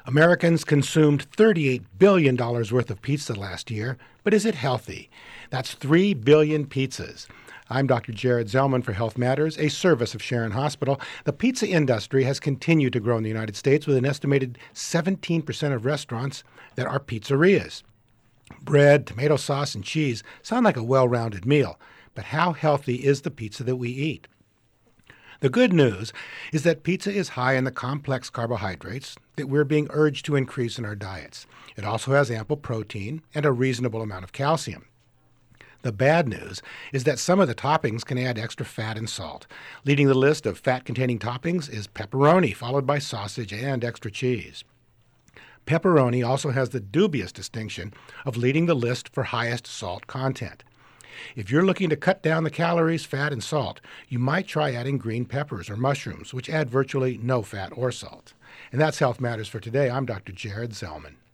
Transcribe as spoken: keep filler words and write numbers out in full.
Americans consumed thirty-eight billion dollars worth of pizza last year, but is it healthy? That's three billion pizzas. I'm Doctor Jared Zellman for Health Matters, a service of Sharon Hospital. The pizza industry has continued to grow in the United States with an estimated seventeen percent of restaurants that are pizzerias. Bread, tomato sauce, and cheese sound like a well-rounded meal, but how healthy is the pizza that we eat? The good news is that pizza is high in the complex carbohydrates that we're being urged to increase in our diets. It also has ample protein and a reasonable amount of calcium. The bad news is that some of the toppings can add extra fat and salt. Leading the list of fat-containing toppings is pepperoni, followed by sausage and extra cheese. Pepperoni also has the dubious distinction of leading the list for highest salt content. If you're looking to cut down the calories, fat, and salt, you might try adding green peppers or mushrooms, which add virtually no fat or salt. And that's Health Matters for today. I'm Doctor Jared Zellman.